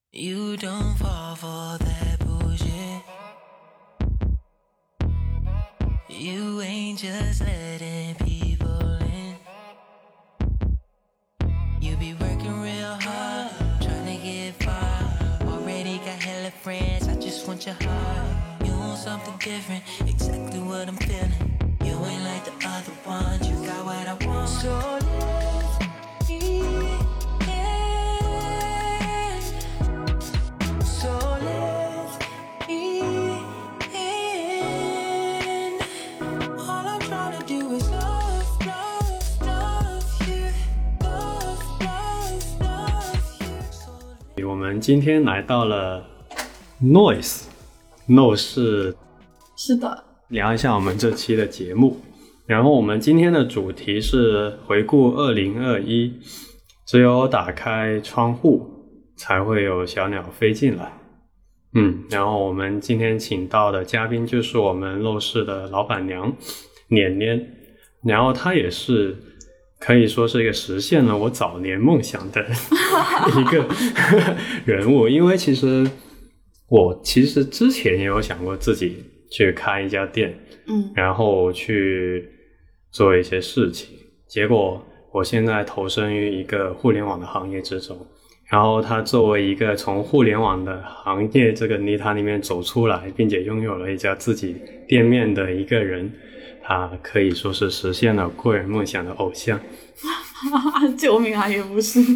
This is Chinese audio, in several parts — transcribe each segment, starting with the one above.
You don't fall for that bullshit. You ain't just letting people in. You be working real hard, trying to get far. Already got hella friends, I just want your heart. You want something different, exactly what I'm feeling. You ain't like the other ones, you got what I want. So let's begin. So let's begin. All I'm trying to do is love, love, love you. Love, love, love you. 我们今天来到了 Noise 是的， 聊一下我们这期的节目。然后我们今天的主题是回顾2021，只有打开窗户才会有小鸟飞进来。然后我们今天请到的嘉宾就是我们陋室的老板娘年年，然后她也是可以说是一个实现了我早年梦想的一个人物。因为我其实之前也有想过自己去开一家店，然后去做一些事情，结果我现在投身于一个互联网的行业之中，然后他作为一个从互联网的行业这个泥潭里面走出来，并且拥有了一家自己店面的一个人，他可以说是实现了个人梦想的偶像。 救命啊，也不是。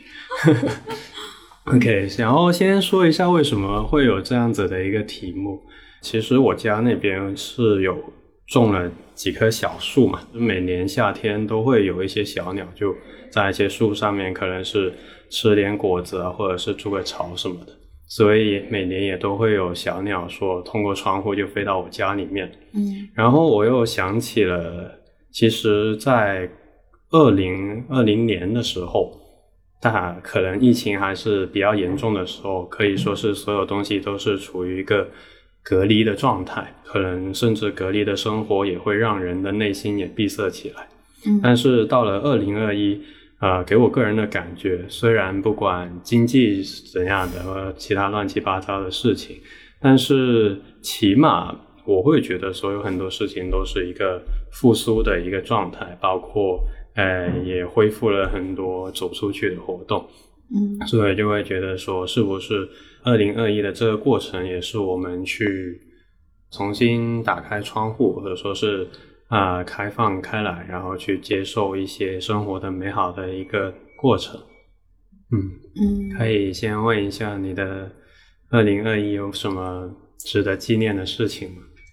OK， 然后先说一下为什么会有这样子的一个题目。其实我家那边是有种了几棵小树嘛，每年夏天都会有一些小鸟就在一些树上面，可能是吃点果子啊，或者是筑个巢什么的，所以每年也都会有小鸟说通过窗户就飞到我家里面。然后我又想起了，其实在2020年的时候，可能疫情还是比较严重的时候，可以说是所有东西都是处于一个隔离的状态，可能甚至隔离的生活也会让人的内心也闭塞起来。但是到了2021，给我个人的感觉，虽然不管经济怎样的和其他乱七八糟的事情，但是起码我会觉得说有很多事情都是一个复苏的一个状态，包括也恢复了很多走出去的活动。所以就会觉得说是不是2021的这个过程也是我们去重新打开窗户，或者说是开放开来，然后去接受一些生活的美好的一个过程。可以先问一下你的2021有什么值得纪念的事情吗？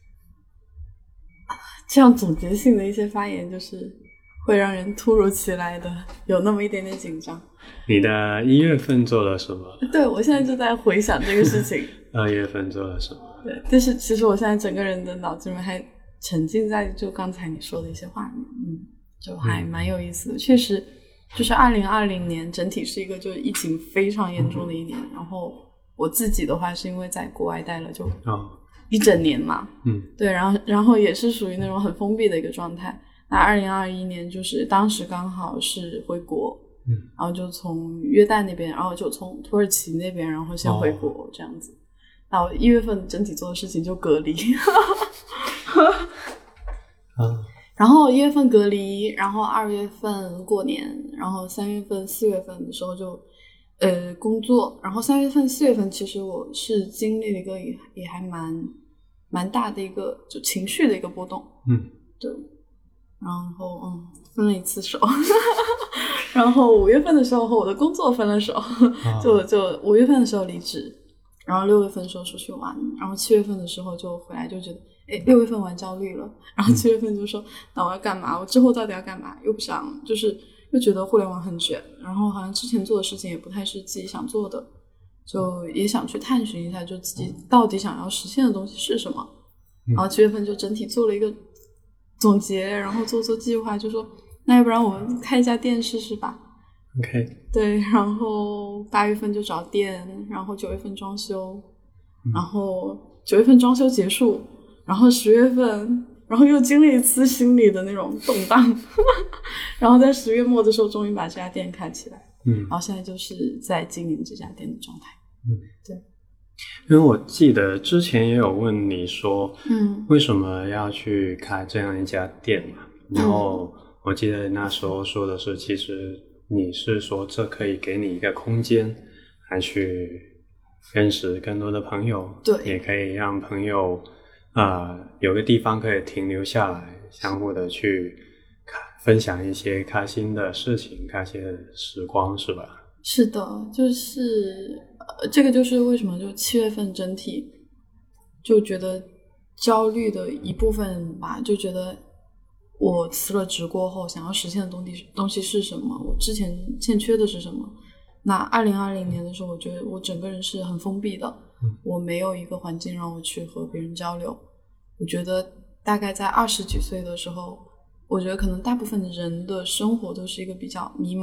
这样总结性的一些发言就是会让人突如其来的有那么一点点紧张。 你的1月份做了什么？ 对，我现在就在回想这个事情。 2月份做了什么？ 对，但是其实我现在整个人的脑子里面还沉浸在就刚才你说的一些画面，就还蛮有意思的。确实就是2020年整体是一个就是疫情非常严重的一年，然后我自己的话是因为在国外待了就一整年嘛，对，然后也是属于那种很封闭的一个状态。那2021年就是当时刚好是回国，然后就从约旦那边，然后就从土耳其那边，然后先回国这样子。那我1月份整体做的事情就隔离。然后1月份隔离，然后2月份过年，然后3月份4月份的时候就工作，然后3月份4月份其实我是经历了一个也还蛮大的一个就情绪的一个波动。对，然后分了一次手。然后5月份的时候和我的工作分了手。就5月份的时候离职，然后6月份的时候出去玩，然后7月份的时候就回来就觉得6月份玩焦虑了，然后7月份就说那我要干嘛，我之后到底要干嘛，又不想就是又觉得互联网很卷，然后好像之前做的事情也不太是自己想做的，就也想去探寻一下就自己到底想要实现的东西是什么。然后7月份就整体做了一个总结，然后做计划，就说那要不然我们开一家店试试吧。 OK， 对，然后8月份就找店，然后9月份装修，然后9月份装修结束，然后10月份，然后又经历一次心理的那种动荡。然后在10月末的时候终于把这家店开起来。然后现在就是在经营这家店的状态。 对， 因为我记得之前也有问你说， 嗯为什么要去开这样一家店嘛？然后我记得那时候说的是，其实你是说这可以给你一个空间，来去认识更多的朋友， 对， 也可以让朋友有个地方可以停留下来，相互的去分享一些开心的事情、开心的时光，是吧？ 是的，就是这个就是为什么就7月份整体就觉得焦虑的一部分吧，就觉得我辞了职过后想要实现的东西是什么，我之前欠缺的是什么。那2020年的时候，我觉得我整个人是很封闭的，我没有一个环境让我去和别人交流。我觉得大概在20几岁的时候，我觉得可能大部分的人的生活都是一个比较迷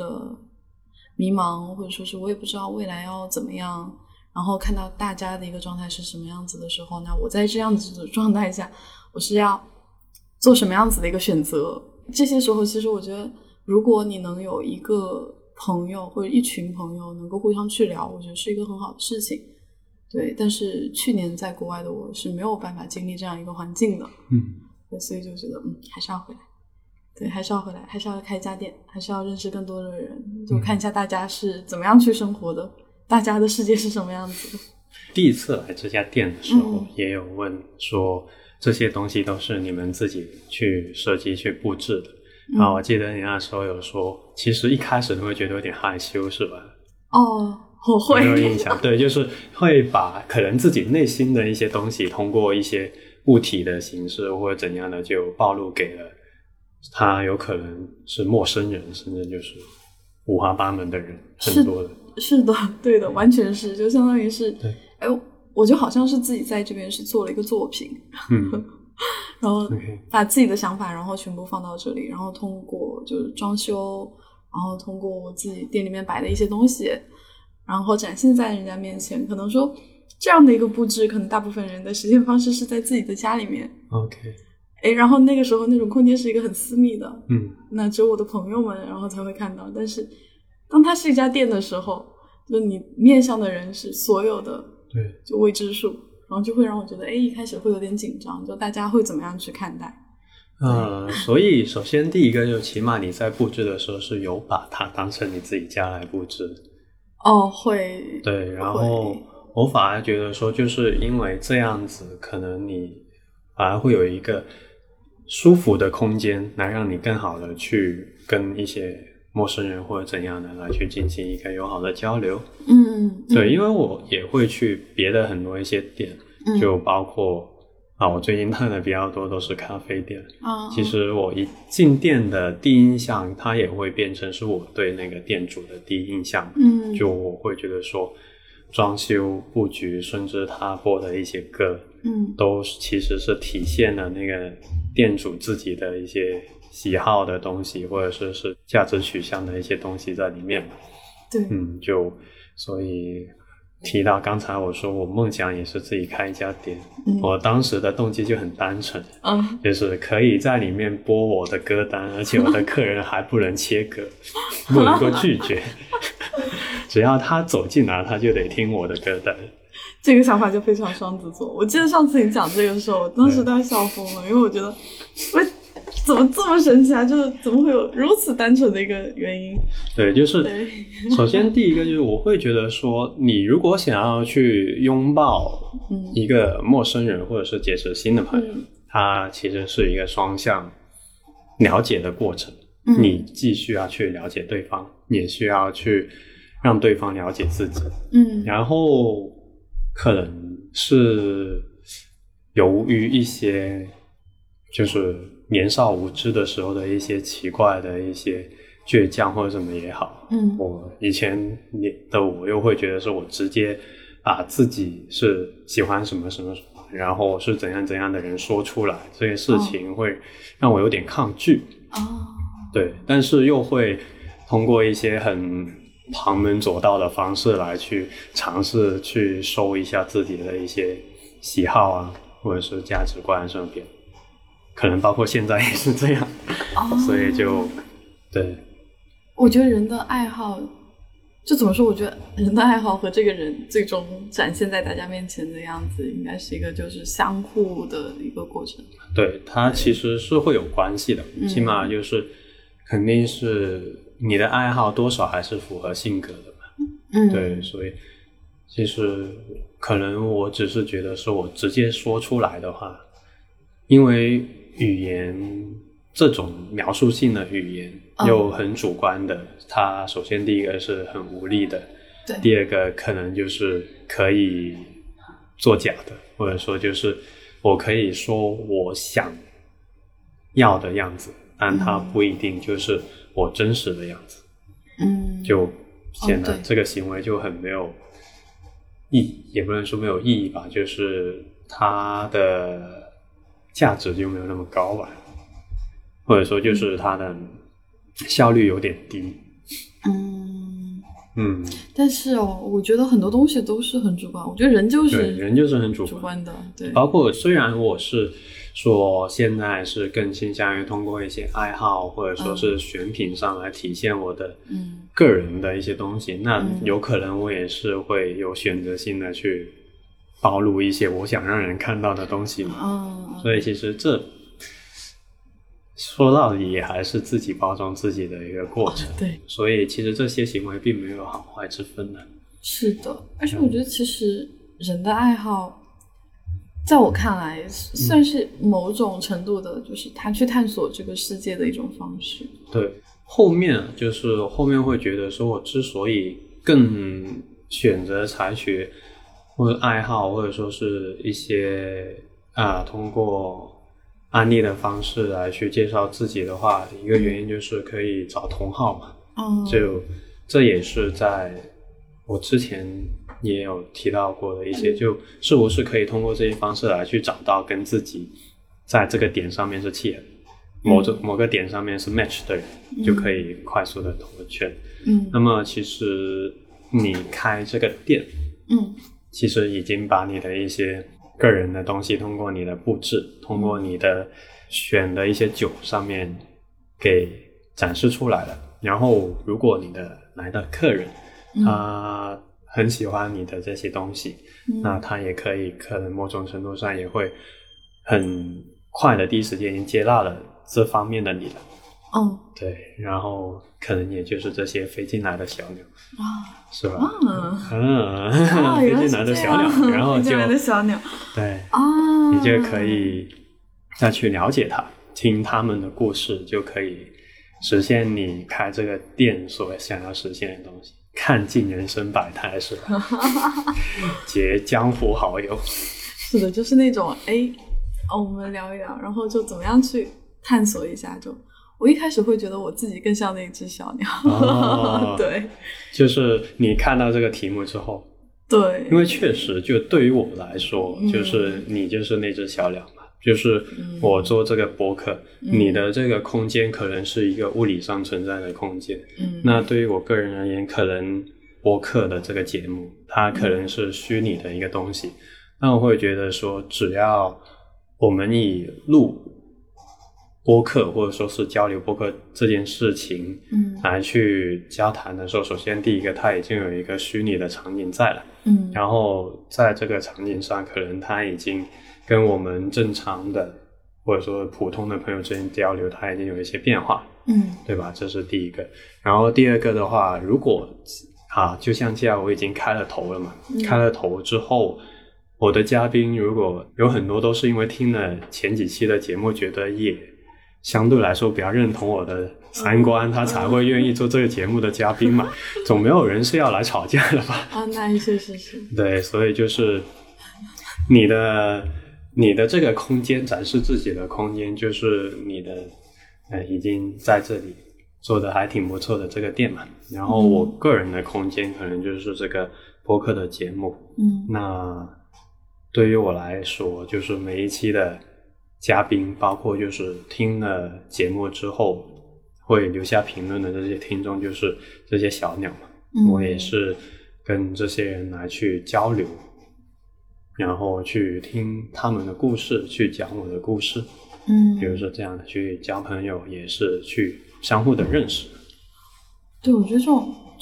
茫，或者说是我也不知道未来要怎么样，然后看到大家的一个状态是什么样子的时候，那我在这样子的状态下，我是要做什么样子的一个选择。这些时候其实我觉得，如果你能有一个朋友或者一群朋友能够互相去聊，我觉得是一个很好的事情。对，但是去年在国外的我是没有办法经历这样一个环境的，对，所以就觉得还是要回来，对，还是要回来，还是要开一家店，还是要认识更多的人，就看一下大家是怎么样去生活的，大家的世界是什么样子的。 第一次来这家店的时候，也有问说这些东西都是你们自己去设计去布置的。然后我记得你那时候有说，其实一开始你会觉得有点害羞，是吧？ 哦，我会。 有没有印象？对，就是会把可能自己内心的一些东西，通过一些物体的形式或者怎样的，就暴露给了他，有可能是陌生人，甚至就是五花八门的人，很多的。 是的，对的，完全是，就相当于是，我就好像是自己在这边是做了一个作品，然后把自己的想法然后全部放到这里，然后通过就是装修，然后通过我自己店里面摆的一些东西，然后展现在人家面前。可能说这样的一个布置，可能大部分人的实现方式是在自己的家里面 然后那个时候那种空间是一个很私密的，那只有我的朋友们然后才会看到。但是当它是一家店的时候，就你面向的人是所有的， 对， 就未知数，然后就会让我觉得一开始会有点紧张，就大家会怎么样去看待。 所以首先第一个就起码你在布置的时候是有把它当成你自己家来布置。 会。 对，然后我反而觉得说，就是因为这样子，可能你反而会有一个舒服的空间来让你更好的去跟一些陌生人或者怎样的来去进行一个友好的交流。对，因为我也会去别的很多一些店，就包括我最近看的比较多都是咖啡店。其实我一进店的第一印象，它也会变成是我对那个店主的第一印象。就我会觉得说，装修布局，甚至他播的一些歌，都其实是体现了那个店主自己的一些喜好的东西，或者是价值取向的一些东西在里面。 对， 所以提到刚才我说我梦想也是自己开一家店，我当时的动机就很单纯，就是可以在里面播我的歌单，而且我的客人还不能切割，不能够拒绝，只要他走进来他就得听我的歌单。 这个想法就非常双子座。我记得上次你讲这个时候，我当时都要笑疯了，因为我觉得怎么这么神奇啊，就是怎么会有如此单纯的一个原因。 对，就是首先第一个就是我会觉得说，你如果想要去拥抱一个陌生人或者是结识新的朋友，它其实是一个双向了解的过程。你既需要去了解对方，也需要去让对方了解自己。然后可能是由于一些就是年少无知的时候的一些奇怪的一些倔强或者什么也好，我以前的我又会觉得说我直接把自己是喜欢什么什么什么，然后是怎样怎样的人说出来，这些事情会让我有点抗拒。对，但是又会通过一些很旁门左道的方式来去尝试去收一下自己的一些喜好啊，或者是价值观上边，可能包括现在也是这样。所以就对， 我觉得人的爱好就怎么说，我觉得人的爱好和这个人最终展现在大家面前的样子，应该是一个就是相互的一个过程。 对，它其实是会有关系的，起码就是肯定是你的爱好多少还是符合性格的嘛。对，所以其实可能我只是觉得是我直接说出来的话，因为语言这种描述性的语言又很主观的，它首先第一个是很无力的， 对， 第二个可能就是可以作假的，或者说就是我可以说我想要的样子，但它不一定就是我真实的样子，就显得这个行为就很没有意义，也不能说没有意义吧，就是它的价值就没有那么高吧，或者说就是它的效率有点低。 但是我觉得很多东西都是很主观，我觉得人就是很主观的，对。 包括虽然我是说现在是更倾向于通过一些爱好或者说是选品上来体现我的个人的一些东西，那有可能我也是会有选择性的去暴露一些我想让人看到的东西嘛。所以其实这说到底也还是自己包装自己的一个过程。 对， 所以其实这些行为并没有好坏之分的。 是的，而且我觉得其实人的爱好在我看来算是某种程度的就是他去探索这个世界的一种方式。 对，后面会觉得说我之所以更选择采取或者爱好或者说是一些通过案例的方式来去介绍自己的话，一个原因就是可以找同好嘛。就这也是在我之前也有提到过的一些，就是不是可以通过这些方式来去找到跟自己在这个点上面是契合，某个点上面是 match 的人，就可以快速的投圈。那么其实你开这个店，其实已经把你的一些个人的东西通过你的布置，通过你的选的一些酒上面给展示出来了。然后如果你的来的客人他很喜欢你的这些东西，那他也可能某种程度上也会很快的第一时间已经接纳了这方面的你了。对，然后可能也就是这些飞进来的小鸟是吧？飞进来的小鸟，然后就飞进来的小鸟，对你就可以再去了解它，听他们的故事，就可以实现你开这个店所想要实现的东西，看尽人生百态，是吧？结江湖好友。 是的，就是那种我们聊一聊，然后就怎么样去探索一下。就我一开始会觉得我自己更像那只小鸟。对， 就是你看到这个题目之后， 对， 因为确实就对于我来说，就是你就是那只小鸟嘛。就是我做这个播客，你的这个空间可能是一个物理上存在的空间，那对于我个人而言，可能播客的这个节目它可能是虚拟的一个东西，那我会觉得说只要我们以录播客或者说是交流播客这件事情来去交谈的时候，首先第一个它已经有一个虚拟的场景在了，然后在这个场景上可能它已经跟我们正常的或者说普通的朋友之间交流它已经有一些变化，对吧？这是第一个。然后第二个的话，如果就像这样我已经开了头了嘛，开了头之后我的嘉宾如果有很多都是因为听了前几期的节目觉得也相对来说比较认同我的三观，他才会愿意做这个节目的嘉宾嘛，总没有人是要来吵架的吧？ 那是。 对，所以就是你的这个空间，展示自己的空间，就是你的已经在这里做的还挺不错的这个店嘛。然后我个人的空间可能就是这个播客的节目。那对于我来说，就是每一期的嘉宾，包括就是听了节目之后会留下评论的这些听众，就是这些小鸟嘛。我也是跟这些人来去交流，然后去听他们的故事，去讲我的故事。比如说这样的去交朋友，也是去相互的认识。 对，我觉得这种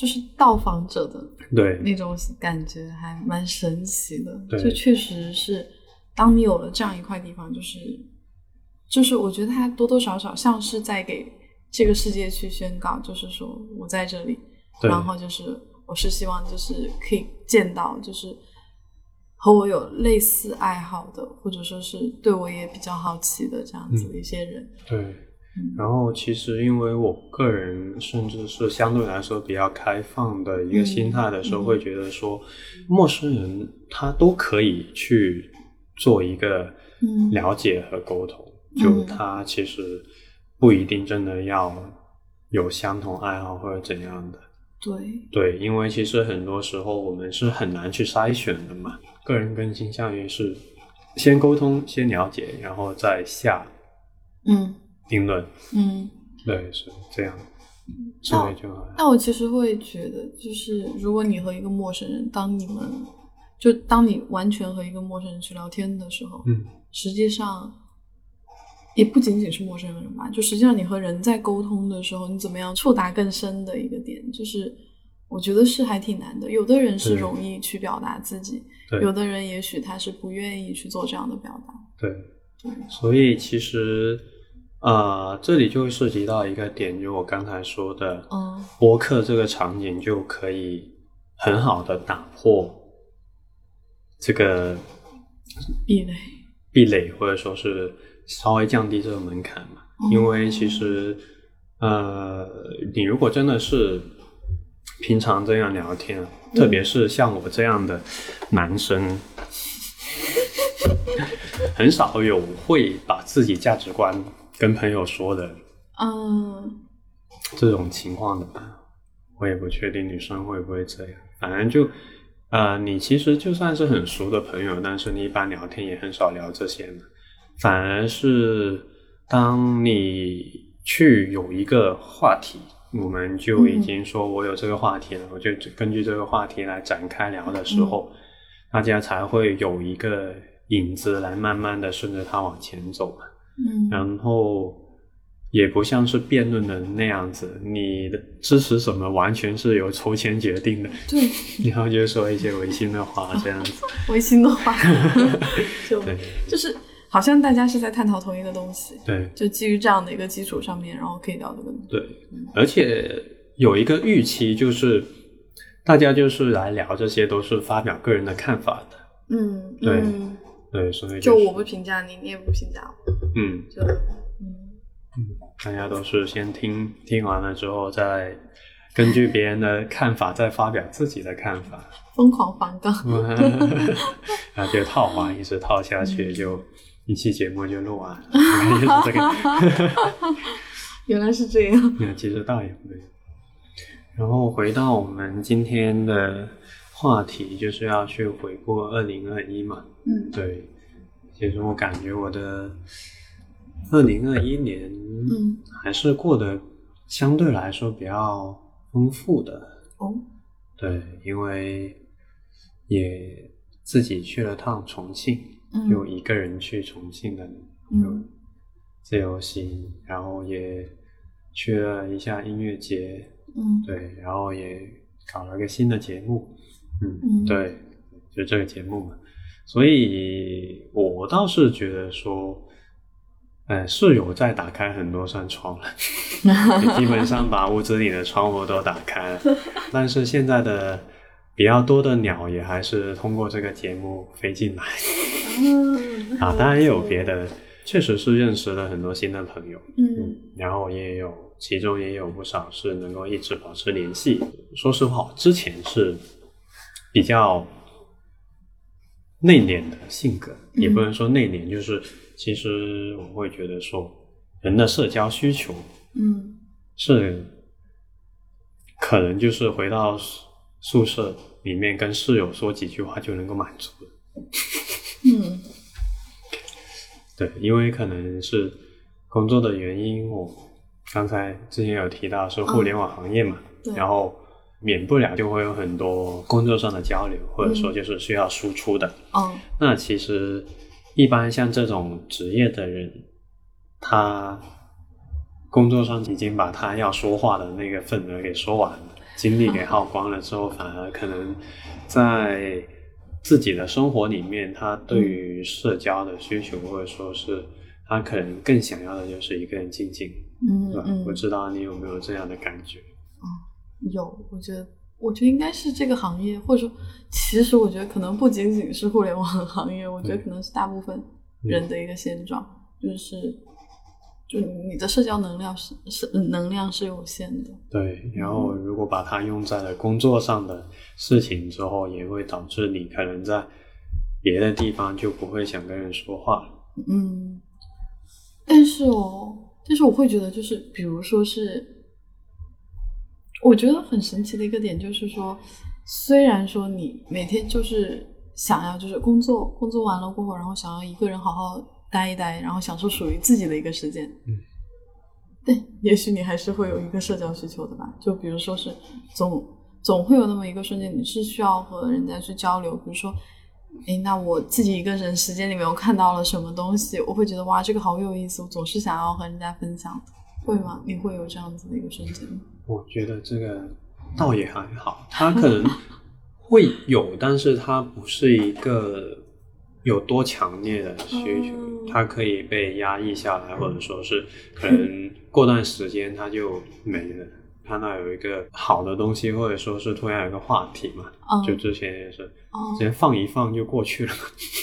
就是到访者的对那种感觉还蛮神奇的。 对， 就确实是当你有了这样一块地方，就是我觉得它多多少少像是在给这个世界去宣告，就是说我在这里，然后就是我是希望就是可以见到就是和我有类似爱好的，或者说是对我也比较好奇的这样子的一些人。 对，然后其实因为我个人甚至是相对来说比较开放的一个心态的时候，会觉得说陌生人他都可以去做一个了解和沟通，就他其实不一定真的要有相同爱好或者怎样的。对，因为其实很多时候我们是很难去筛选的嘛。个人更倾向于是先沟通先了解，然后再下定论。对，是这样。所以但我其实会觉得，就是如果你和一个陌生人，当你完全和一个陌生人去聊天的时候，实际上也不仅仅是陌生人吧，就实际上你和人在沟通的时候，你怎么样触达更深的一个点，就是我觉得是还挺难的。有的人是容易去表达自己，有的人也许他是不愿意去做这样的表达。 对，所以其实这里就会涉及到一个点，就我刚才说的，播客这个场景就可以很好的打破这个壁垒，或者说是稍微降低这个门槛嘛。因为其实你如果真的是平常这样聊天，特别是像我这样的男生很少有会把自己价值观跟朋友说的这种情况的吧。我也不确定女生会不会这样，反正就你其实就算是很熟的朋友，但是你一般聊天也很少聊这些嘛。反而是当你去有一个话题，我们就已经说我有这个话题了，我就根据这个话题来展开聊的时候，大家才会有一个影子来慢慢的顺着它往前走嘛。然后也不像是辩论的那样子，你的支持什么完全是由抽签决定的。 对， 然后就说一些违心的话这样子。 违心的话就是好像大家是在探讨同一个东西。对，就基于这样的一个基础上面，然后可以聊得更多。对， 而且有一个预期，就是大家就是来聊这些都是发表个人的看法的。对，所以就我不评价你，你也不评价我。 大家都是先听完了之后，再根据别人的看法再发表自己的看法， 疯狂反杠然后就套话一直套下去，就一期节目就录完了。这个原来是这样。 其实倒也不对。然后回到我们今天的话题，就是要去回顾2021嘛。对，其实我感觉我的2021年还是过得相对来说比较丰富的。对，因为也自己去了趟重庆，就一个人去重庆的自由行，然后也去了一下音乐节，对，然后也搞了个新的节目，对，就这个节目嘛。所以我倒是觉得说是有在打开很多扇窗了基本上把屋子里的窗户都打开了但是现在的比较多的鸟也还是通过这个节目飞进来当然也有别的，确实是认识了很多新的朋友然后其中也有不少是能够一直保持联系。说实话，之前是比较内敛的性格，也不能说内敛，就是其实我会觉得说人的社交需求是可能就是回到宿舍里面跟室友说几句话就能够满足的对，因为可能是工作的原因，我刚才之前有提到是互联网行业嘛然后免不了就会有很多工作上的交流，或者说就是需要输出的那其实一般像这种职业的人，他工作上已经把他要说话的那个份额给说完了， 精力给耗光了之后，反而可能在自己的生活里面，他对于社交的需求，或者说是他可能更想要的就是一个人静静，对吧？我知道你有没有这样的感觉？ 有，我觉得应该是这个行业，或者说，其实我觉得可能不仅仅是互联网行业，我觉得可能是大部分人的一个现状，就你的社交能量是有限的。 对，然后如果把它用在了工作上的事情之后，也会导致你可能在别的地方就不会想跟人说话。 但是我会觉得，就是比如说是，我觉得很神奇的一个点就是说，虽然说你每天就是想要就是工作完了过后，然后想要一个人好好待一待，然后享受属于自己的一个时间，但也许你还是会有一个社交需求的吧。就比如说是总会有那么一个瞬间，你是需要和人家去交流，比如说那我自己一个人时间里面我看到了什么东西，我会觉得哇这个好有意思，我总是想要和人家分享。会吗？你会有这样子的一个瞬间吗？ 我觉得这个倒也还好，它可能会有，但是它不是一个有多强烈的需求，它可以被压抑下来，或者说是可能过段时间它就没了。看到有一个好的东西，或者说是突然有一个话题嘛，就之前也是直接放一放就过去了。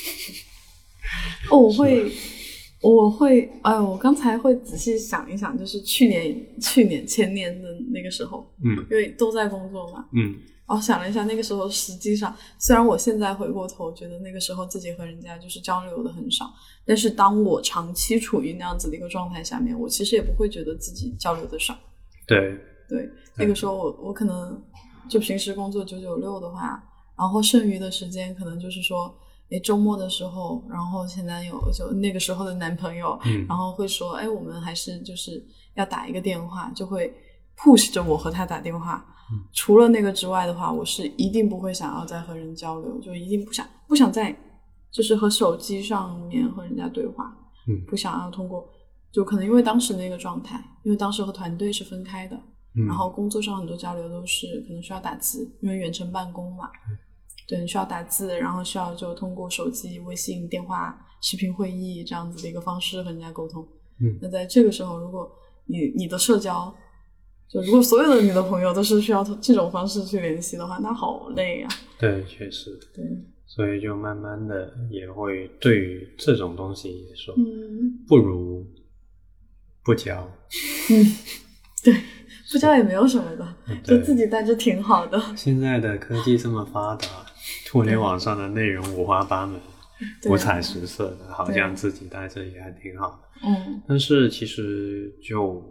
我刚才会仔细想一想，就是去年前年的那个时候，因为都在工作嘛，然后想了一下，那个时候实际上，虽然我现在回过头觉得那个时候自己和人家就是交流的很少，但是当我长期处于那样子的一个状态下面，我其实也不会觉得自己交流的少。 对， 那个时候我可能就平时工作996的话，然后剩余的时间可能就是说周末的时候，然后前男友就那个时候的男朋友，然后会说我们还是就是要打一个电话，就会 push 着我和他打电话。除了那个之外的话，我是一定不会想要再和人交流，就一定不想再就是和手机上面和人家对话，不想要通过，就可能因为当时那个状态，因为当时和团队是分开的，然后工作上很多交流都是可能需要打字，因为远程办公嘛，对，你需要打字，然后需要就通过手机、微信、电话、视频会议这样子的一个方式和人家沟通。那在这个时候，如果你的社交，就如果所有的你的朋友都是需要这种方式去联系的话，那好累啊。 对，确实。 对， 所以就慢慢的也会对于这种东西说，不如不交。 对，不交也没有什么的，就自己待着挺好的。 现在的科技这么发达，互联网上的内容五花八门，五彩十色的，好像自己待着也还挺好的。但是其实就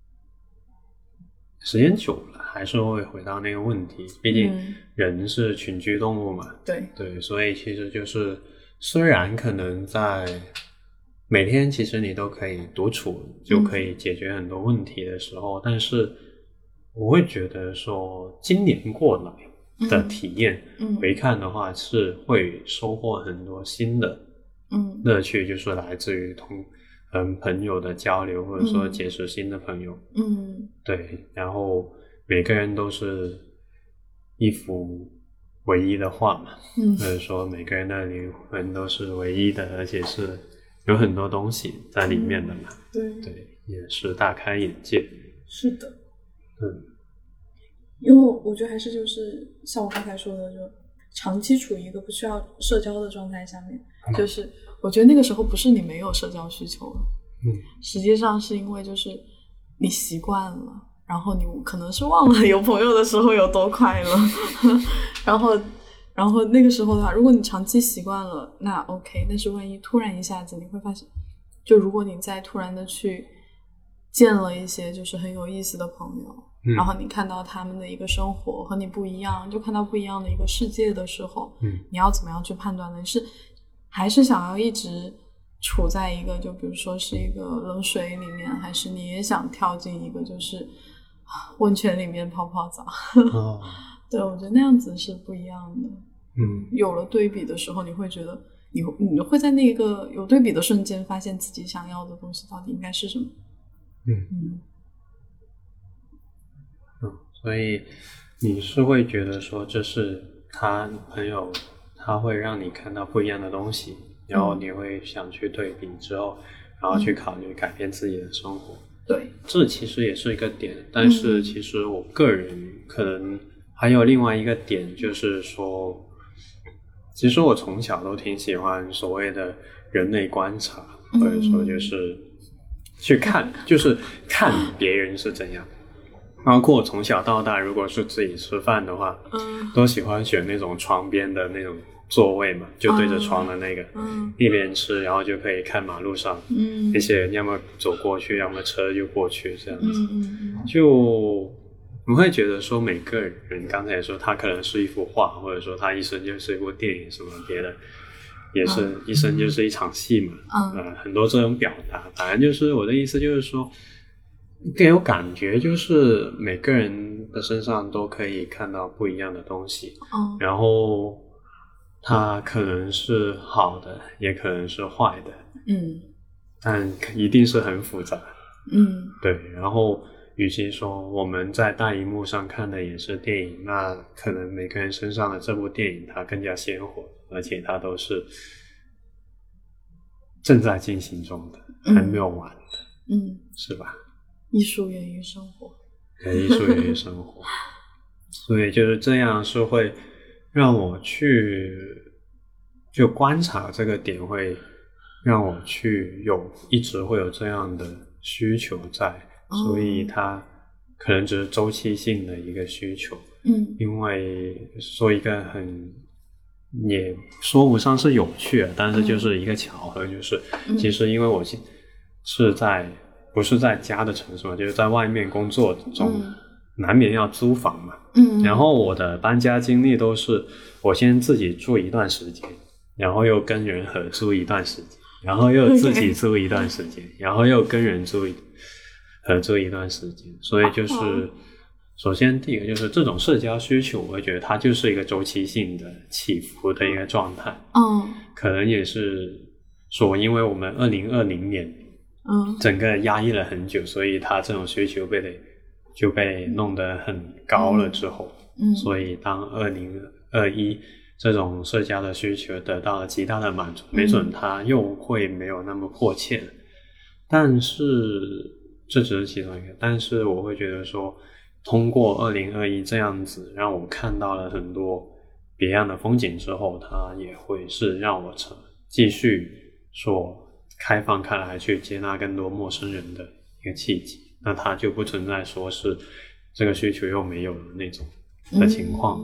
时间久了还是会回到那个问题，毕竟人是群居动物嘛。对，所以其实就是虽然可能在每天其实你都可以独处就可以解决很多问题的时候，但是我会觉得说今年过来的体验回看的话是会收获很多新的乐趣，就是来自于朋友的交流，或者说结识新的朋友。对，然后每个人都是一幅唯一的画嘛，或者说每个人的灵魂都是唯一的，而且是有很多东西在里面的嘛。对，也是大开眼界。 是的。因为我觉得还是就是像我刚才说的，就长期处于一个不需要社交的状态下面，就是我觉得那个时候不是你没有社交需求了，实际上是因为就是你习惯了，然后你可能是忘了有朋友的时候有多快乐，然后那个时候的话，如果你长期习惯了那 OK， 但是万一突然一下子你会发现，就如果你再突然的去见了一些就是很有意思的朋友，然后你看到他们的一个生活和你不一样，就看到不一样的一个世界的时候，你要怎么样去判断呢？还是想要一直处在一个就比如说是一个冷水里面，还是你也想跳进一个就是温泉里面泡泡澡？对，我觉得那样子是不一样的。有了对比的时候，你会觉得你会在那个有对比的瞬间发现自己想要的东西到底应该是什么。 所以你是会觉得说这是他朋友他会让你看到不一样的东西，然后你会想去对比之后，然后去考虑改变自己的生活。 对， 这其实也是一个点，但是其实我个人可能还有另外一个点，就是说其实我从小都挺喜欢所谓的人类观察，或者说就是去看，就是看别人是怎样。包括我从小到大，如果是自己吃饭的话，都喜欢选那种窗边的那种座位嘛，就对着窗的那个，一边吃，然后就可以看马路上，那些人要么走过去，要么车就过去，这样子，就你会觉得说每个人刚才也说他可能是一幅画，或者说他一生就是一部电影什么别的，也是一生就是一场戏嘛，很多这种表达，反正就是我的意思就是说，给我感觉就是每个人的身上都可以看到不一样的东西，然后它可能是好的，也可能是坏的，但一定是很复杂，对。然后与其说我们在大荧幕上看的也是电影，那可能每个人身上的这部电影它更加鲜活，而且它都是正在进行中的，还没有完的，是吧？ 艺术源于生活， 对，艺术源于生活，所以就是这样，是会让我去就观察这个点，会让我去一直会有这样的需求在，所以它可能只是周期性的一个需求，因为说一个也说不上是有趣的，但是就是一个巧合，就是其实因为我不是在家的城市嘛，就是在外面工作中，难免要租房嘛。然后我的搬家经历都是我先自己住一段时间，然后又跟人合租一段时间，然后又自己租一段时间，然后又跟人合租一段时间。所以就是首先第一个就是这种社交需求，我会觉得它就是一个周期性的起伏的一个状态。可能也是说因为我们2020年整个压抑了很久，所以他这种需求就被弄得很高了之后，所以当2021这种社交的需求得到了极大的满足，没准他又会没有那么迫切了。但是这只是其中一个，但是我会觉得说，通过2021这样子让我看到了很多别样的风景之后，它也会是让我继续说开放开来去接纳更多陌生人的一个契机，那它就不存在说是这个需求又没有的那种的情况。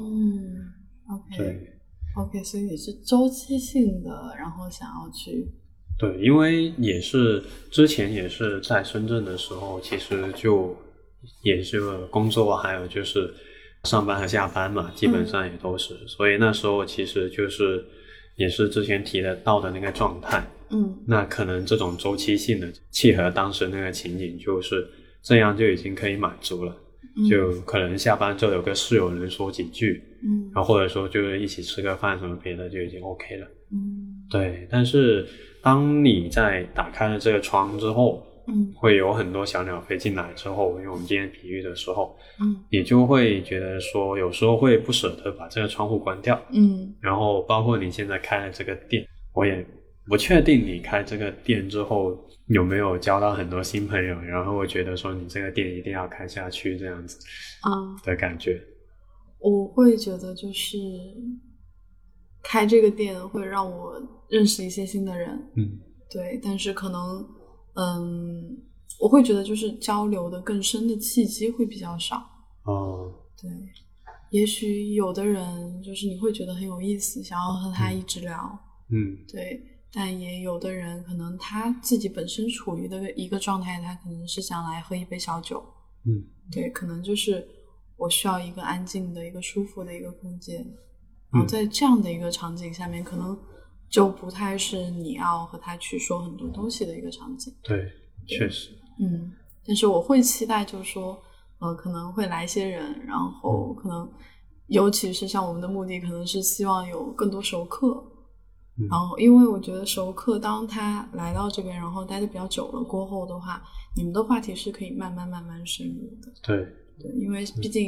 OK， 对 OK， 所以你是周期性的，然后想要去对，因为之前也是在深圳的时候，其实就也是工作，还有就是上班和下班嘛，基本上也都是，所以那时候其实就是也是之前提得到的那个状态。那可能这种周期性的契合当时那个情景，就是这样就已经可以满足了。就可能下班之后有个室友能说几句，然后或者说就是一起吃个饭什么别的就已经 OK 了。对。但是当你在打开了这个窗之后，会有很多小鸟飞进来之后，因为我们今天比喻的时候，你就会觉得说有时候会不舍得把这个窗户关掉。然后包括你现在开了这个店，我也不确定你开这个店之后有没有交到很多新朋友，然后我觉得说你这个店一定要开下去这样子的感觉。 我会觉得就是开这个店会让我认识一些新的人，对，但是可能我会觉得就是交流的更深的契机会比较少。对，也许有的人就是你会觉得很有意思，想要和他一直聊，对，但也有的人可能他自己本身处于的一个状态，他可能是想来喝一杯小酒，对，可能就是我需要一个安静的一个舒服的一个空间，然后在这样的一个场景下面，可能就不太是你要和他去说很多东西的一个场景。 对，确实。 但是我会期待就是说可能会来一些人，然后可能尤其是像我们的目的可能是希望有更多熟客，然后因为我觉得熟客当他来到这边然后待得比较久了过后的话，你们的话题是可以慢慢深入的。 对， 因为毕竟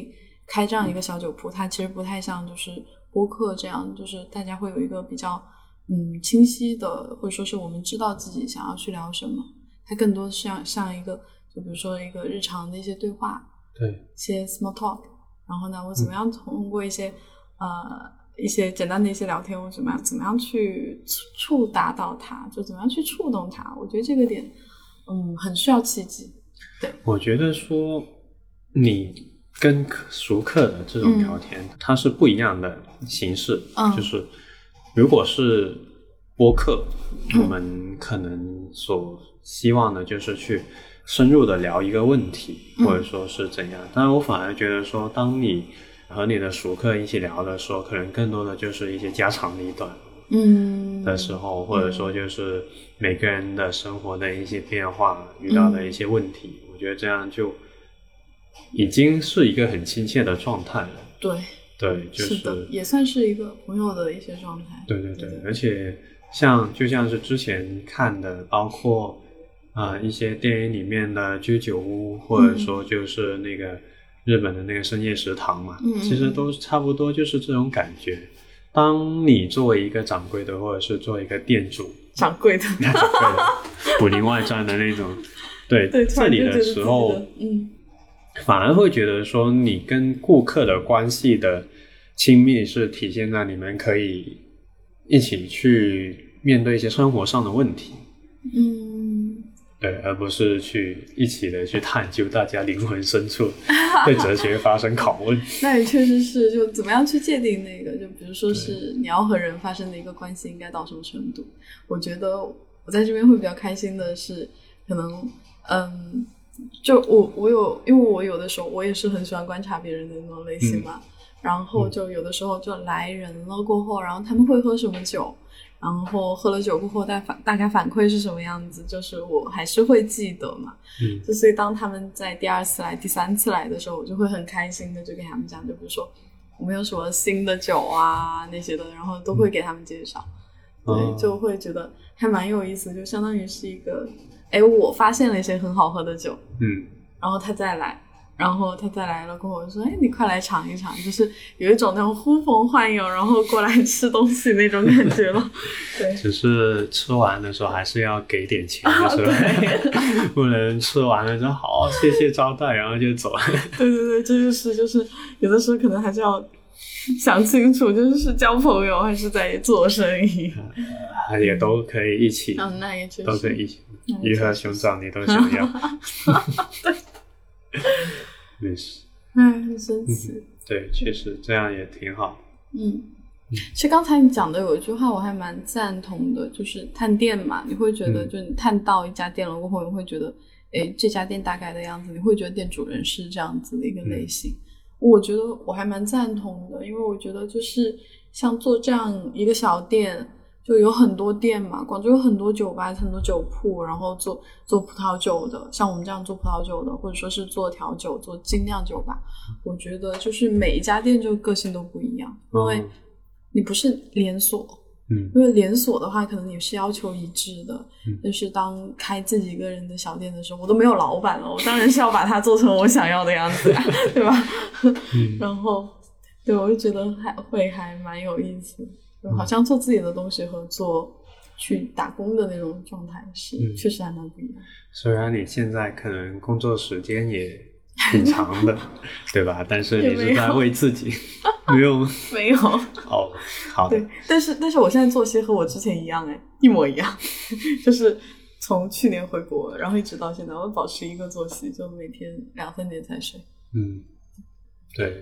开这样一个小酒铺，它其实不太像就是播客这样，就是大家会有一个比较清晰的，或者说是我们知道自己想要去聊什么，它更多像一个，就比如说一个日常的一些对话， 对， 一些 small talk， 然后呢，我怎么样通过一些一些简单的一些聊天，我怎么样去触达到它，就怎么样去触动它，我觉得这个点很需要契机。对， 我觉得说你跟熟客的这种聊天，它是不一样的形式，就是如果是播客，我们可能所希望的就是去深入的聊一个问题，或者说是怎样，但我反而觉得说当你和你的熟客一起聊的时候，可能更多的就是一些家长里短的时候，或者说就是每个人的生活的一些变化，遇到的一些问题，我觉得这样就已经是一个很亲切的状态了。对，就是的，也算是一个朋友的一些状态。对， 而且就像是之前看的，包括一些电影里面的居酒屋，或者说就是那个日本的那个深夜食堂嘛，其实都差不多就是这种感觉。当你作为一个掌柜的，或者是作为一个店主， 掌柜的武林外传的那种，对这里的时候，反而会觉得说你跟顾客的关系的亲密是体现在你们可以一起去面对一些生活上的问题。对，而不是一起的去探究大家灵魂深处，对哲学发生拷问。 那也确实是，就怎么样去界定那个，就比如说是你要和人发生的一个关系应该到什么程度。我觉得我在这边会比较开心的是，可能就因为我有的时候我也是很喜欢观察别人的那种类型嘛，然后就有的时候就来人了过后，然后他们会喝什么酒，然后喝了酒过后大概反馈是什么样子，就是我还是会记得嘛。就所以当他们在第二次来第三次来的时候，我就会很开心的就跟他们讲，就比如说我们有什么新的酒啊那些的，然后都会给他们介绍。对，就会觉得还蛮有意思，就相当于是一个我发现了一些很好喝的酒，然后他再来了过后，我就说你快来尝一尝，就是有一种那种呼朋唤友然后过来吃东西那种感觉了。对， 只是吃完的时候还是要给点钱的是吧？不能吃完了就好谢谢招待然后就走。 对，这就是有的时候可能还是要想清楚，就是交朋友还是在做生意。 也都可以一起， 那也确实都可以一起，鱼和熊掌你都想要。 对， 没事。 很神奇。 对，确实这样也挺好。 其实刚才你讲的有一句话我还蛮赞同的，就是探店嘛，你会觉得就你探到一家店了过后，你会觉得这家店大概的样子，你会觉得店主人是这样子的一个类型。我觉得我还蛮赞同的，因为我觉得就是像做这样一个小店，就有很多店嘛，广州有很多酒吧，很多酒铺，然后做葡萄酒的，像我们这样做葡萄酒的，或者说是做调酒做精酿酒吧，我觉得就是每一家店就个性都不一样，因为你不是连锁，因为连锁的话可能你是要求一致的，就是当开自己一个人的小店的时候，我都没有老板了，我当然是要把它做成我想要的样子对吧然后对，我就觉得还蛮有意思，就好像做自己的东西和做去打工的那种状态是确实还蛮不一样。 虽然你现在可能工作时间也挺长的对吧，但是你是在为自己没有好的。 对，但是我现在作息和我之前一样一模一样就是从去年回国然后一直到现在我保持一个作息，就每天2-3点才睡。 对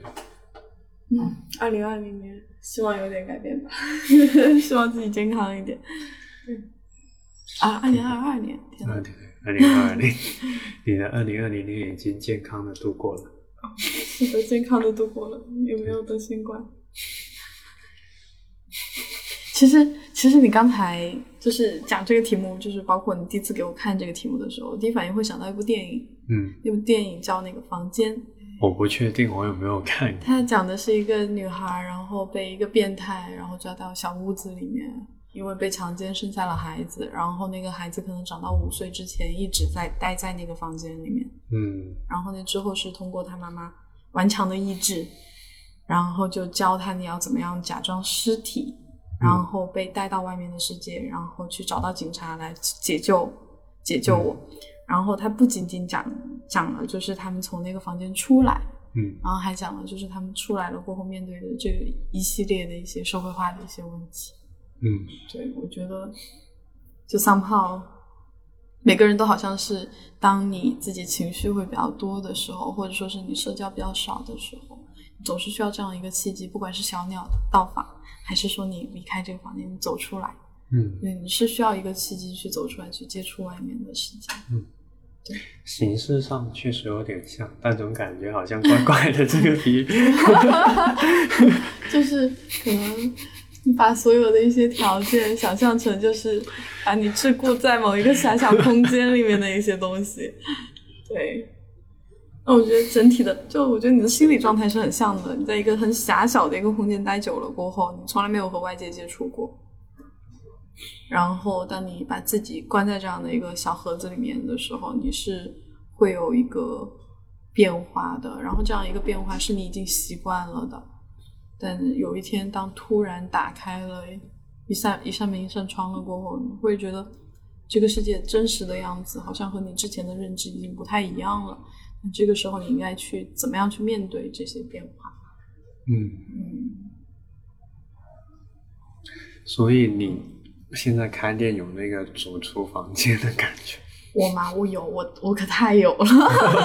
2020年希望有点改变吧希望自己健康一点。2022年天哪 2022年你的2020年已经健康的度过了。 是的，健康的度过了，有没有得新冠？其实你刚才就是讲这个题目，就是包括你第一次给我看这个题目的时候，我第一反应会想到一部电影，那部电影叫那个房间。 我不确定我有没有看过。 它讲的是一个女孩，然后被一个变态然后抓到小屋子里面，因为被强奸生下了孩子，然后那个孩子可能长到5岁之前一直待在那个房间里面。然后之后是通过他妈妈顽强的意志，然后就教他你要怎么样假装尸体，然后被带到外面的世界，然后去找到警察来解救我。然后他不仅仅讲了就是他们从那个房间出来，然后还讲了就是他们出来了过后面对的这个一系列的一些社会化的一些问题。对，我觉得就 somehow 每个人都好像是当你自己情绪会比较多的时候，或者说是你社交比较少的时候，总是需要这样一个契机，不管是小鸟到访还是说你离开这个房间你走出来，对，你是需要一个契机去走出来去接触外面的世界。对， 形式上确实有点像，但总感觉好像怪怪的这个比喻就是可能你把所有的一些条件想象成就是把你桎梏在某一个狭小空间里面的一些东西。对，那我觉得整体的就我觉得你的心理状态是很像的，你在一个很狭小的一个空间待久了过后，你从来没有和外界接触过，然后当你把自己关在这样的一个小盒子里面的时候，你是会有一个变化的，然后这样一个变化是你已经习惯了的，但有一天当突然打开了一扇门一扇窗了过后，你会觉得这个世界真实的样子好像和你之前的认知已经不太一样了，那这个时候你应该去怎么样去面对这些变化。 所以你现在开店有那个走出房间的感觉？ 我吗？我有，我可太有了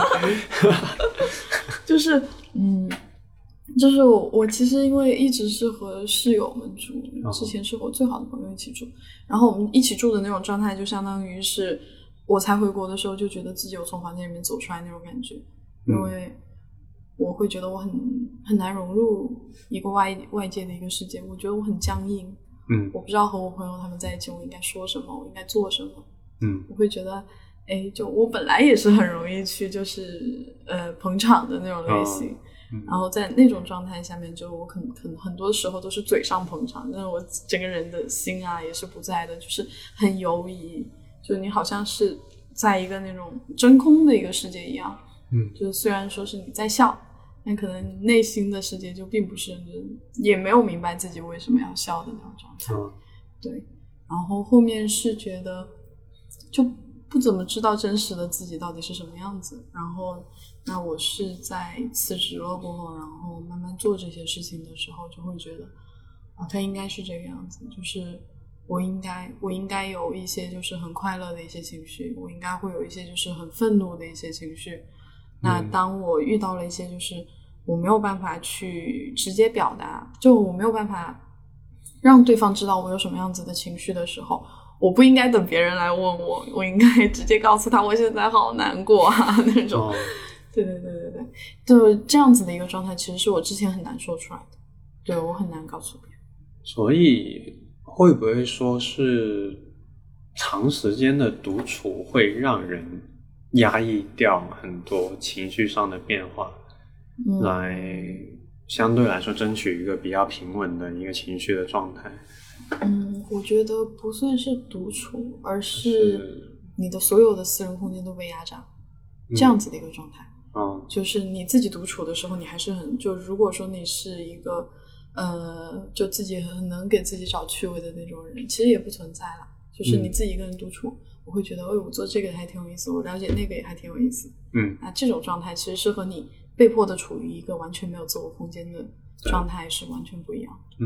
就是我其实因为一直是和室友们住，之前是和我最好的朋友一起住，然后我们一起住的那种状态就相当于是我才回国的时候就觉得自己有从房间里面走出来那种感觉，因为我会觉得我很难融入一个外界的一个世界，我觉得我很僵硬，我不知道和我朋友他们在一起我应该说什么，我应该做什么，我会觉得就我本来也是很容易去就是捧场的那种类型，然后在那种状态下面就我可能很多时候都是嘴上捧场，但是我整个人的心啊也是不在的，就是很游移，就你好像是在一个那种真空的一个世界一样，就是虽然说是你在笑，但可能内心的世界就并不是，也没有明白自己为什么要笑的那种状态。对，然后后面是觉得就不怎么知道真实的自己到底是什么样子，然后那我是在辞职了过后，然后慢慢做这些事情的时候就会觉得它应该是这个样子，就是我应该有一些就是很快乐的一些情绪，我应该会有一些就是很愤怒的一些情绪，那当我遇到了一些就是我没有办法去直接表达，就我没有办法让对方知道我有什么样子的情绪的时候，我不应该等别人来问我，我应该直接告诉他我现在好难过啊那种。对，就这样子的一个状态其实是我之前很难说出来的，对，我很难告诉别人。 所以会不会说是长时间的独处会让人压抑掉很多情绪上的变化，来相对来说争取一个比较平稳的一个情绪的状态？ 我觉得不算是独处，而是你的所有的私人空间都被压榨，这样子的一个状态。就是你自己独处的时候，你还是就如果说你是一个就自己很能给自己找趣味的那种人，其实也不存在了。就是你自己一个人独处，我会觉得我做这个还挺有意思，我了解那个也还挺有意思。那这种状态其实是和你被迫的处于一个完全没有自我空间的状态是完全不一样的。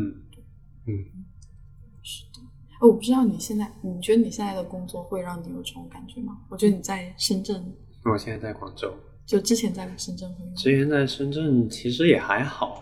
是的。我不知道你觉得你现在的工作会让你有这种感觉吗？我觉得你在深圳， 我现在在广州， 就之前在深圳会有， 之前在深圳其实也还好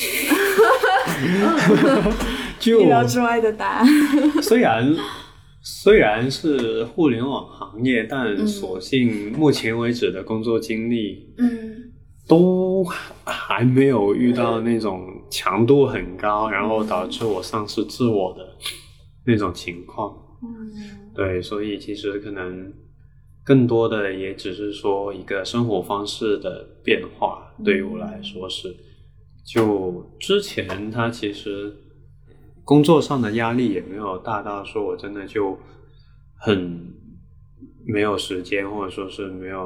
就意料之外的答案虽然是互联网行业，但所幸目前为止的工作经历都还没有遇到那种强度很高然后导致我丧失自我的那种情况。对，所以其实可能更多的也只是说一个生活方式的变化，对于我来说是就之前他其实工作上的压力也没有大到说我真的就很没有时间，或者说是没有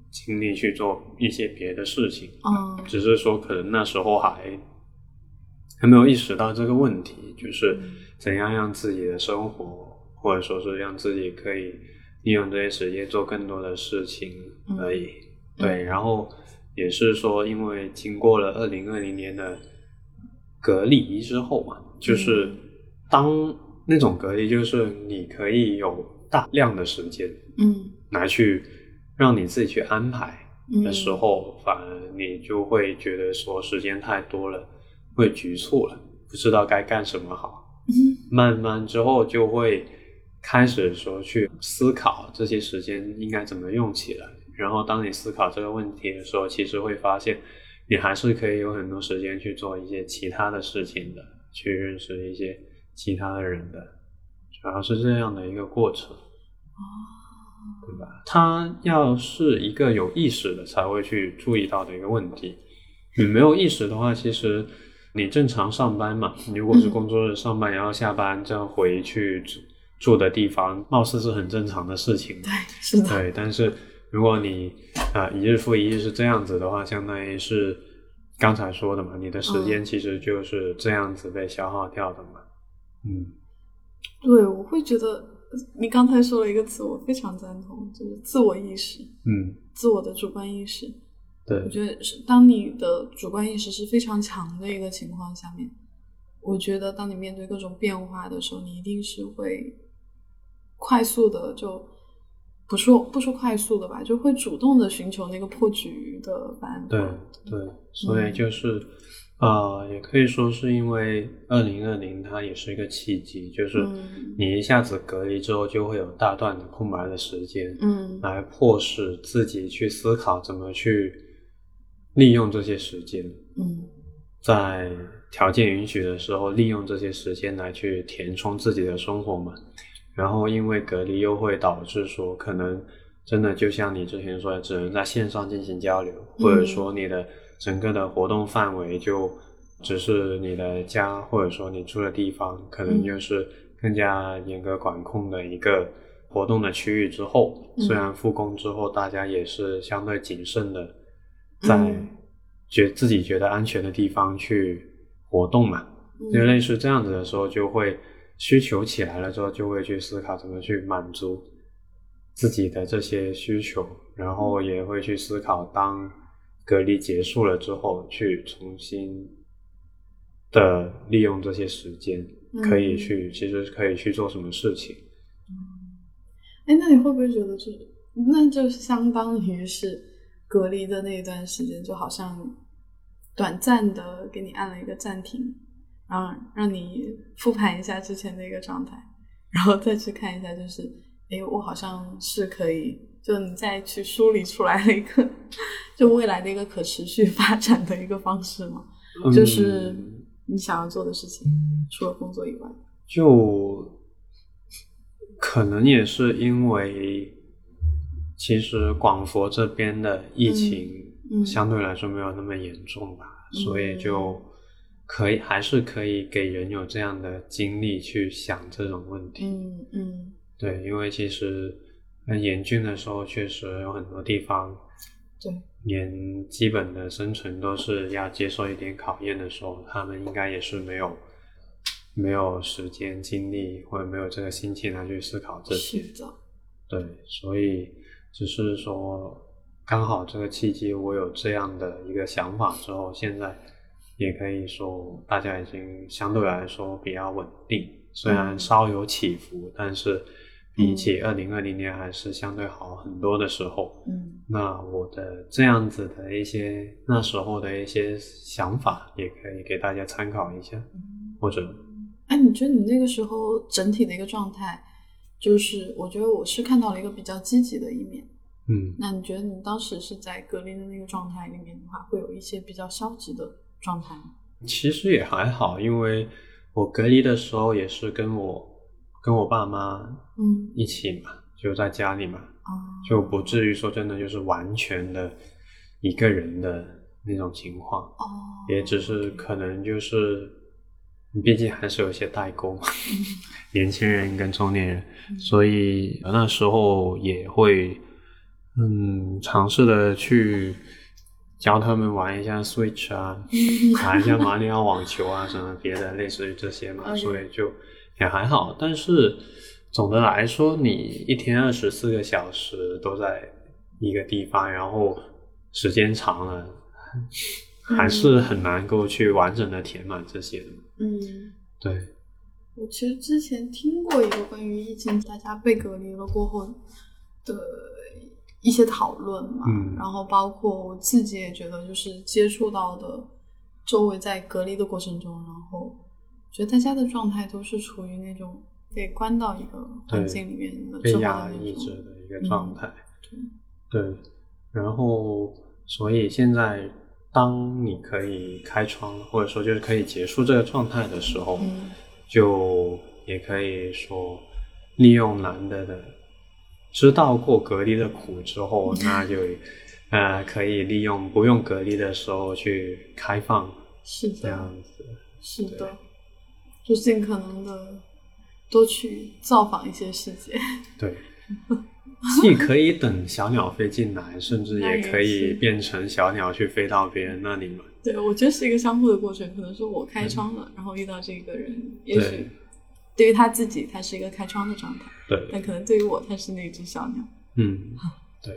精力去做一些别的事情。只是说可能那时候还没有意识到这个问题，就是怎样让自己的生活，或者说是让自己可以利用这些时间做更多的事情而已。对，然后也是说因为经过了2020年的隔离之后嘛，就是当那种隔离就是你可以有大量的时间来去让你自己去安排的时候，反而你就会觉得说时间太多了，会局促了，不知道该干什么好。慢慢之后就会开始说去思考这些时间应该怎么用起来，然后当你思考这个问题的时候，其实会发现你还是可以有很多时间去做一些其他的事情的，去认识一些其他的人的，主要是这样的一个过程。对吧？它要是一个有意识的才会去注意到的一个问题。你没有意识的话，其实你正常上班嘛，如果是工作日上班，然后下班这样回去住的地方，貌似是很正常的事情。 对，是的。 对，但是如果你一日复一日是这样子的话，相当于是刚才说的嘛，你的时间其实就是这样子被消耗掉的嘛。 对，我会觉得你刚才说了一个词，我非常赞同，就是自我意识。自我的主观意识。 对， 我觉得是当你的主观意识是非常强的一个情况下面，我觉得当你面对各种变化的时候，你一定是会快速的，就不说快速的吧，就会主动的寻求那个破局的办法。 对，所以就是也可以说是因为2020它也是一个契机，就是你一下子隔离之后就会有大段的空白的时间，来迫使自己去思考怎么去利用这些时间，在条件允许的时候利用这些时间来去填充自己的生活嘛。然后因为隔离又会导致说可能真的就像你之前说的，只能在线上进行交流，或者说你的整个的活动范围就只是你的家，或者说你住的地方，可能就是更加严格管控的一个活动的区域之后，虽然复工之后大家也是相对谨慎的在自己觉得安全的地方去活动嘛，就类似这样子的时候，就会需求起来了之后，就会去思考怎么去满足自己的这些需求，然后也会去思考当隔离结束了之后，去重新的利用这些时间，其实可以去做什么事情。 那你会不会觉得那就相当于是隔离的那一段时间，就好像短暂的给你按了一个暂停，然后让你复盘一下之前的一个状态，然后再去看一下，就是我好像是可以，就你再去梳理出来了一个就未来的一个可持续发展的一个方式嘛，就是你想要做的事情，除了工作以外。 就可能也是因为其实广佛这边的疫情相对来说没有那么严重吧，所以就还是可以给人有这样的精力去想这种问题。对，因为其实很严峻的时候，确实有很多地方对连基本的生存都是要接受一点考验的时候，他们应该也是没有时间精力或者没有这个心情来去思考这些。 是的。 对，所以只是说刚好这个契机我有这样的一个想法之后，现在也可以说大家已经相对来说比较稳定，虽然稍有起伏，但是比起2020年还是相对好很多的时候。那我的这样子的那时候的一些想法也可以给大家参考一下。或者你觉得你那个时候整体的一个状态，就是我觉得我是看到了一个比较积极的一面。那你觉得你当时是在隔离的那个状态里面的话，会有一些比较消极的状态吗？ 其实也还好，因为我隔离的时候也是跟我爸妈一起嘛，就在家里嘛，就不至于说真的就是完全的一个人的那种情况。也只是可能就是毕竟还是有一些代沟嘛，年轻人跟中年人，所以那时候也会尝试的去教他们玩一下 Switch 啊，打一下马里奥网球啊什么别的类似于这些嘛，所以就也还好。但是总的来说，你一天24个小时都在一个地方，然后时间长了还是很难够去完整的填满这些的。对。 我其实之前听过一个关于疫情大家被隔离了过后的一些讨论嘛，然后包括我自己也觉得就是接触到的周围在隔离的过程中，然后觉得大家的状态都是处于那种被关到一个环境里面的被压抑着的一个状态。对，然后所以现在当你可以开窗或者说就是可以结束这个状态的时候，就也可以说利用难得的知道过隔离的苦之后，那就可以利用不用隔离的时候去开放， 是的， 这样子。 是的，就尽可能的多去造访一些世界。 对，既可以等小鸟飞进来，甚至也可以变成小鸟去飞到别人那里嘛。 对，我觉得是一个相互的过程，可能是我开窗了，然后遇到这个人，也许对于他自己他是一个开窗的状态， 对， 但可能对于我他是那只小鸟。 对，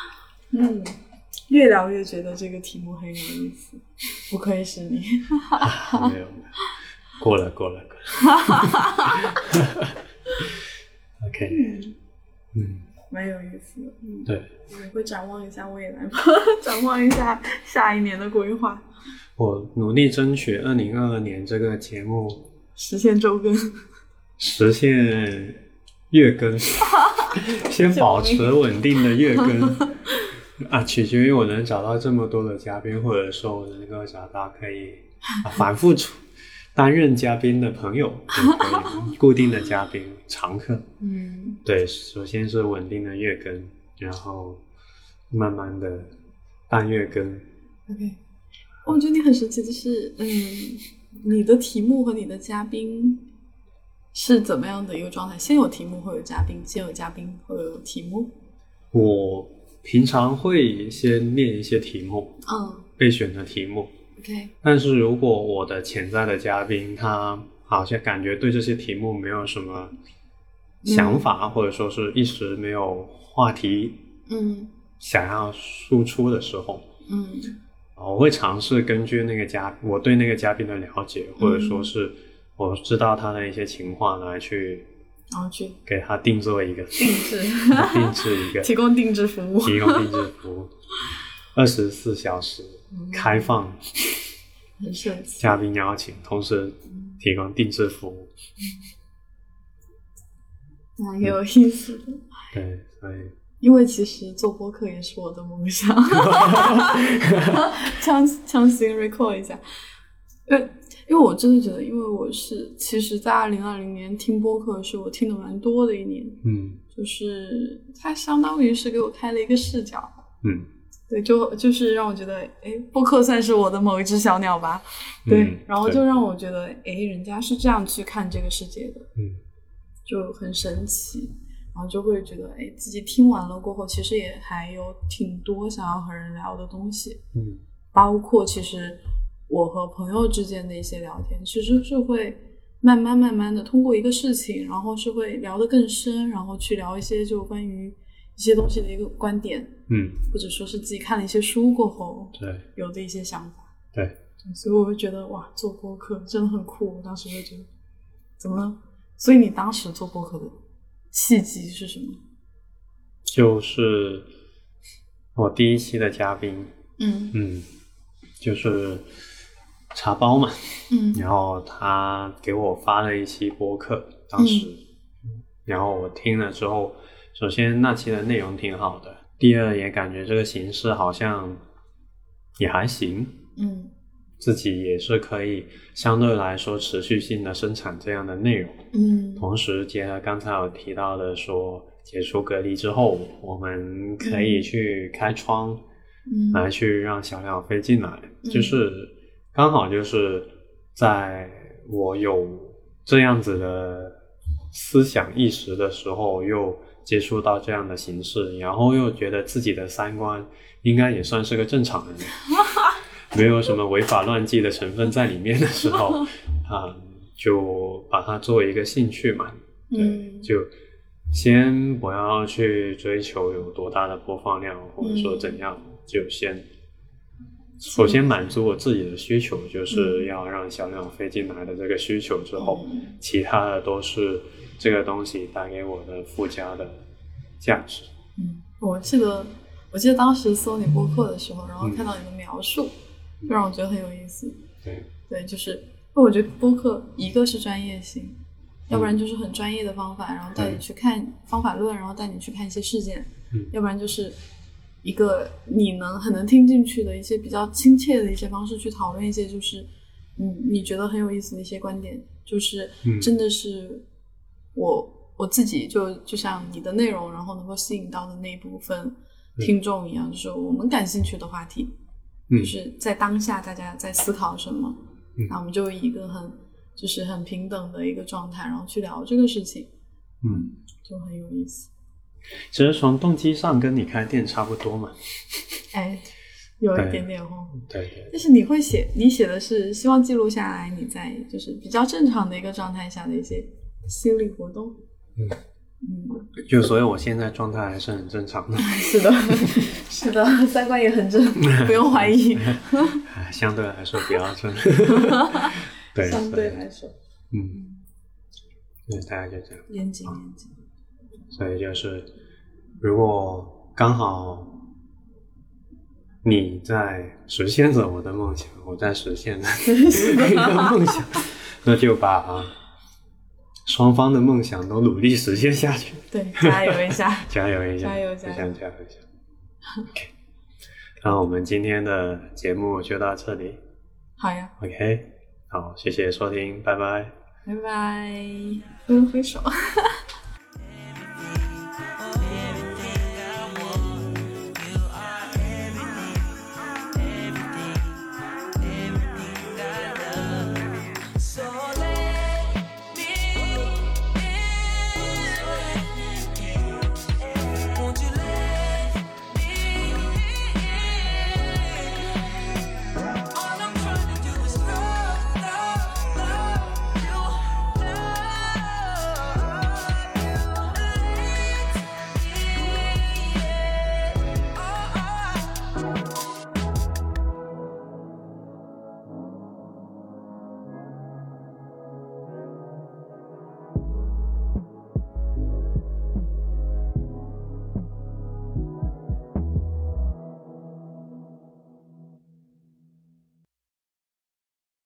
越聊越觉得这个题目很有意思，不愧是你。 没有，过了。OK， 蛮有意思的。 对， 你会展望一下未来吗？展望一下下一年的规划。 我努力争取2022年这个节目实现周更， 实现月更，先保持稳定的月更啊，取决于我能找到这么多的嘉宾，或者说我能够找到可以反复担任嘉宾的朋友，可以固定的嘉宾常客。对，首先是稳定的月更，然后慢慢的半月更。 OK， 我觉得你很神奇的是，你的题目和你的嘉宾是怎么样的一个状态？先有题目会有嘉宾，先有嘉宾会有题目。 我平常会先列一些题目，备选的题目。 OK， 但是如果我的潜在的嘉宾他好像感觉对这些题目没有什么想法，或者说是一时没有话题想要输出的时候，我会尝试根据我对那个嘉宾的了解，或者说是我知道他的一些情况来去给他定制一个提供定制服务 24小时开放， 很神奇， 嘉宾邀请，同时提供定制服务， 蛮有意思的。 对，所以因为其实做播客也是我的梦想，强行 recall 一下，因为我真的觉得，因为我是其实在2020年听播客是我听的蛮多的一年，就是它相当于是给我开了一个视角，对，就是让我觉得，播客算是我的某一只小鸟吧，对，然后就让我觉得，人家是这样去看这个世界的，就很神奇，然后就会觉得，自己听完了过后，其实也还有挺多想要和人聊的东西，包括其实我和朋友之间的一些聊天，其实是会慢慢的通过一个事情，然后是会聊得更深，然后去聊一些就关于一些东西的一个观点，或者说是自己看了一些书过后有的一些想法， 对， 所以我会觉得哇，做播客真的很酷。我当时就觉得怎么了？所以你当时做播客的契机是什么？ 就是我第一期的嘉宾就是茶包嘛，然后他给我发了一期播客，当时然后我听了之后，首先那期的内容挺好的，第二也感觉这个形式好像也还行，自己也是可以相对来说持续性的生产这样的内容，同时结合刚才有提到的说解除隔离之后我们可以去开窗来去让小鸟飞进来，就是刚好就是在我有这样子的思想意识的时候，又接触到这样的形式，然后又觉得自己的三观应该也算是个正常人，没有什么违法乱纪的成分在里面的时候就把它作为一个兴趣嘛，就先不要去追求有多大的播放量，或者说怎样，就首先满足我自己的需求，就是要让销量飞进来的这个需求之后，其他的都是这个东西带给我的附加的价值。 我记得当时搜你播客的时候，然后看到你的描述，就让我觉得很有意思。对，就是我觉得播客一个是专业性，要不然就是很专业的方法，然后带你去看方法论，然后带你去看一些事件，要不然就是一个你很能听进去的一些比较亲切的一些方式去讨论一些就是你觉得很有意思的一些观点，就是真的是我自己就像你的内容然后能够吸引到的那一部分听众一样，就是我们感兴趣的话题，就是在当下大家在思考什么，那我们就以一个很平等的一个状态然后去聊这个事情，就很有意思。 其实从动机上跟你开店差不多嘛， 有一点点对。 但是你写的是希望记录下来你在就是比较正常的一个状态下的一些心理活动。 就所以我现在状态还是很正常的。 是的，是的，三观也很正，不用怀疑。 相对来说比较正。对， 相对来说， 对，大概就这样。 严谨。 所以就是，如果刚好你在实现着我的梦想，我在实现着你的梦想，那就把双方的梦想都努力实现下去。 对，加油一下， 加油一下， 加油！ OK， 那我们今天的节目就到这里。 好呀。 OK， 好，谢谢收听，拜拜。 拜拜，挥手。